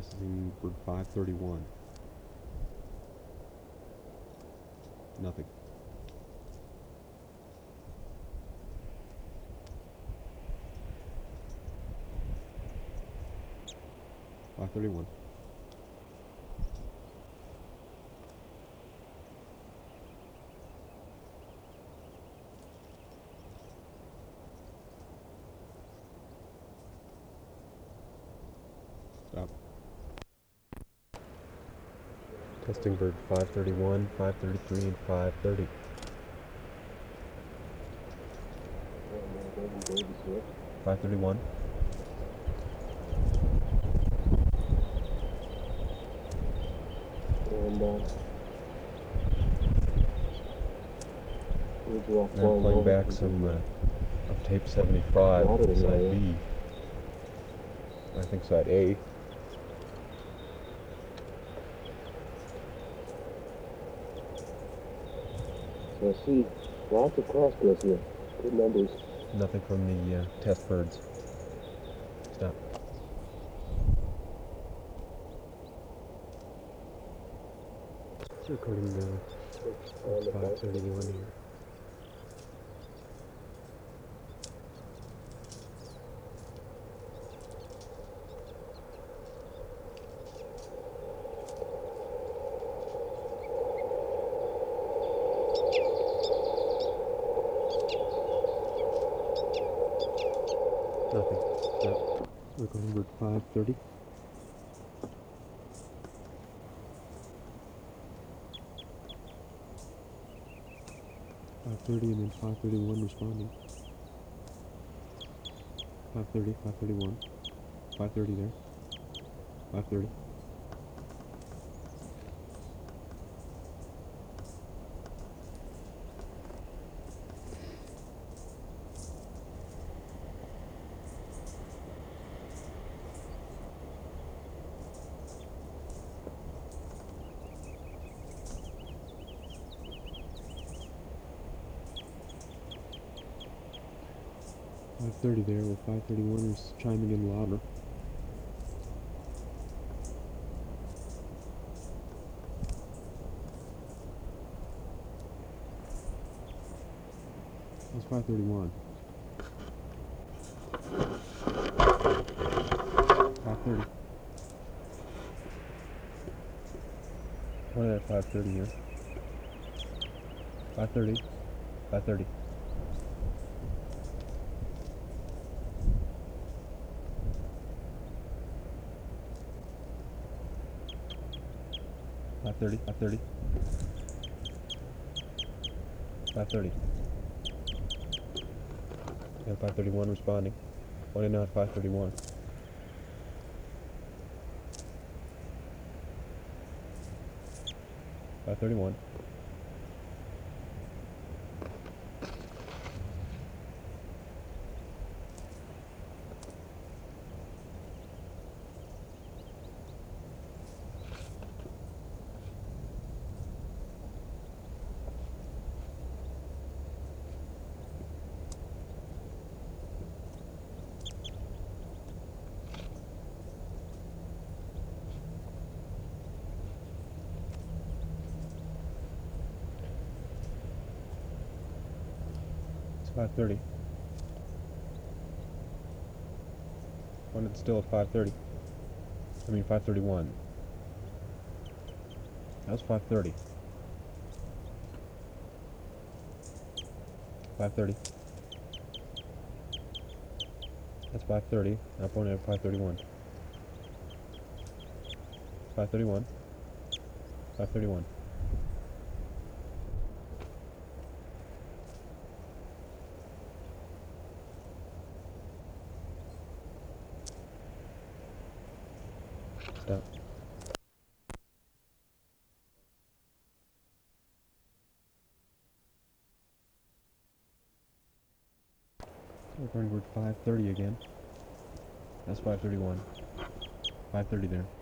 Testing bird 531. Nothing. Five 31. Stop. Testing bird 531, 533, and 530. 531. And I'm playing back some of tape 75, side B. I think side A. I see lots of crossbills here. Good numbers. Nothing from the test birds. Stop. Recording the 531 here. Nothing. Stop. Recording bird 530. And then 531 responding. 530, 531. 530 there. 530. .530 there, with 531 is chiming in louder. That's 531. 530. What at 530 here? 530. 530. 530. 530. 530. Yeah, 531 responding. Why not 531? Five 31. It's 530. When it's still at 530. I mean 531. That was 530. 530. That's 530. Now pointing at 531. 531. 531. Stop. Recording word 530 again. That's 531. 530 there.